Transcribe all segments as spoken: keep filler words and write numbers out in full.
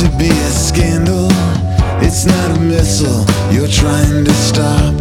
to be a scandal. It's not a missile you're trying to stop.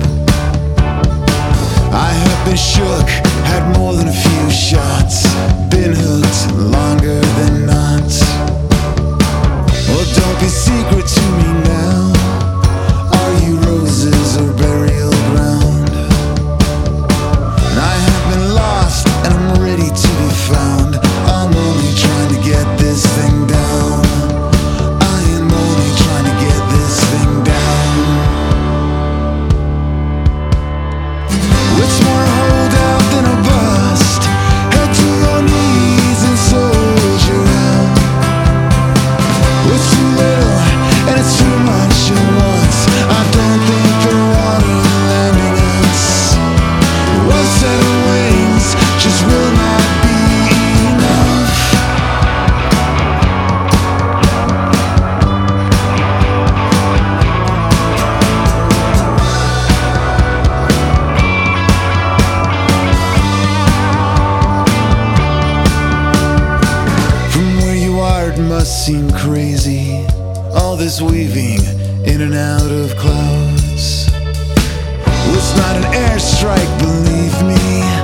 I have been shook, had more than a few shots, been hooked longer than not. Well, don't be secret to me now. Are you roses or burial ground? And I have been lost and I'm ready to be found. I'm only trying to get this thing down. I am only trying to get this thing down. What's more a holdout than a bust? Head to your knees and soldier out. What's too little and it's too much at once? I don't think the water landing us. One set of wings just will not be enough. From where you are it must seem crazy, all this weaving in and out of clouds. Well, it's not an airstrike, believe me.